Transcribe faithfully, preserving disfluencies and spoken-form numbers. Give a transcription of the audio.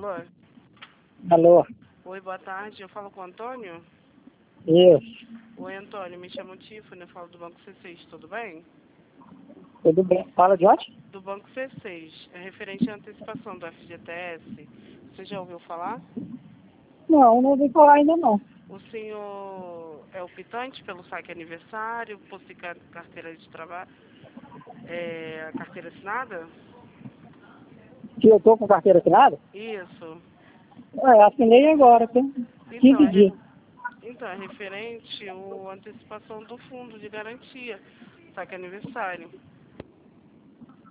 Alô? Alô? Oi, boa tarde. Eu falo com o Antônio? Isso. Oi, Antônio. Me chamo Tiffany. Eu falo do Banco C seis. Tudo bem? Tudo bem? Fala de onde? Do Banco C seis. É referente à antecipação do F G T S. Você já ouviu falar? Não, não ouvi falar ainda não. O senhor é optante pelo saque aniversário, possui car- carteira de trabalho, é, carteira assinada? Se eu tô com carteira assinada? Isso. É, assinei agora, tem Então, quinze é, re- dias. então, é referente à antecipação do fundo de garantia, saque aniversário.